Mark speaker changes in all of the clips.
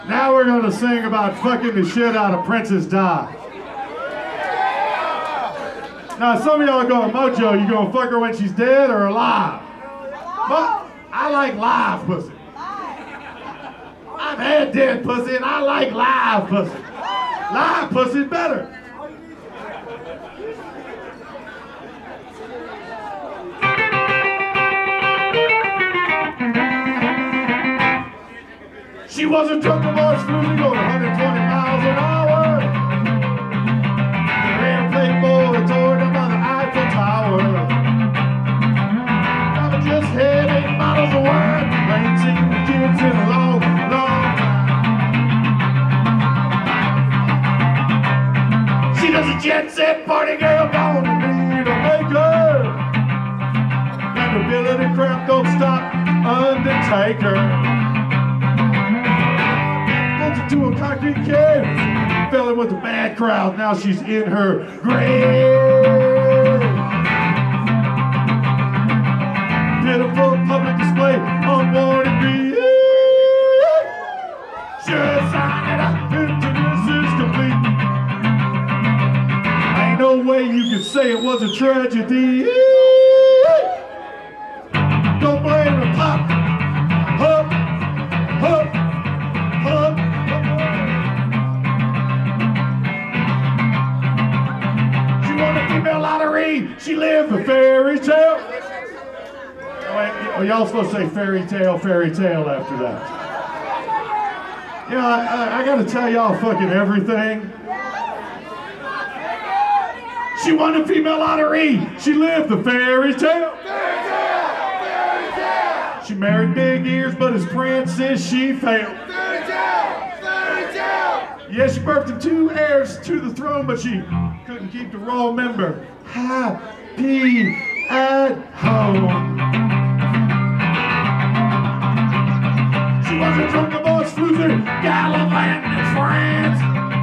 Speaker 1: Now we're gonna sing about fucking the shit out of Princess Di. Now some of y'all are going, Mojo, you gonna fuck her when she's dead or alive? But I like live pussy. I've had dead pussy and I like live pussy. Live pussy's better. She was a drunk divorce floozy going 120 miles an hour. The airplane boy tore down by the Eiffel Tower. I've just had 8 bottles of wine. I ain't seen the kids in a long, long time. She does a jet set party girl gone to need a maker. And the ability crap don't stop Undertaker. To a concrete cave, fell in with a bad crowd. Now she's in her grave. Pitiful public display on warning me. Sure sign it up into this is complete. Ain't no way you can say it was a tragedy. Don't blame the pop. Hup, hup, hup. Female lottery, she lived a fairy tale. Oh, y'all supposed to say fairy tale after that. Yeah, I gotta tell y'all fucking everything. She won the female lottery, she lived the fairy tale. She married big ears, but as princess she failed. Yeah, she birthed him 2 heirs to the throne, but she couldn't keep the royal member happy at home. She was a drunk divorce floozy, gallivanting in France.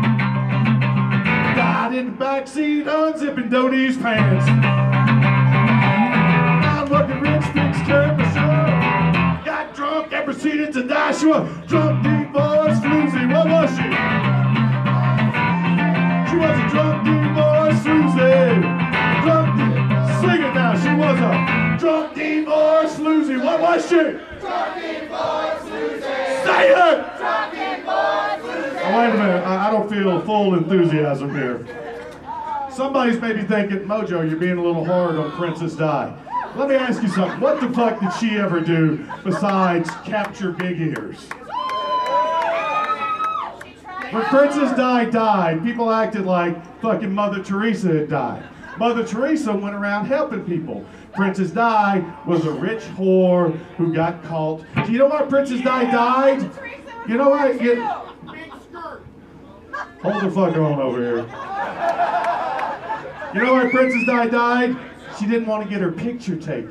Speaker 1: Died in the backseat, unzipping Dodie's pants. Hard-working rich pigs carried the show. Got drunk and proceeded to die. She was drunk divorce floozy. What was she? She was a drunk divorce floozy. Sing it now. She was a drunk divorce floozy. What was she?
Speaker 2: Drunk divorce floozy.
Speaker 1: Say it!
Speaker 2: Drunk divorce floozy.
Speaker 1: Oh, wait a minute. I don't feel full enthusiasm here. Somebody's maybe thinking, Mojo, you're being a little hard on Princess Di. Let me ask you something. What the fuck did she ever do besides capture big ears? When Princess Di died, people acted like fucking Mother Teresa had died. Mother Teresa went around helping people. Princess Di was a rich whore who got caught. Do you know why Princess Di died? You know why? Hold the fuck on over here. You know why Princess Di died? She didn't want to get her picture taken.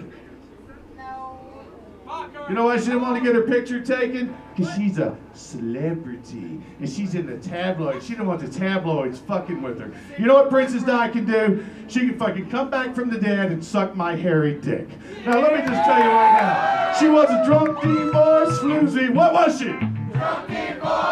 Speaker 1: You know why she didn't want to get her picture taken? Because she's a celebrity. And she's in the tabloids. She didn't want the tabloids fucking with her. You know what Princess Di can do? She can fucking come back from the dead and suck my hairy dick. Now let me just tell you right now. She was a drunk divorce floozy. What was she?
Speaker 2: Drunk divorce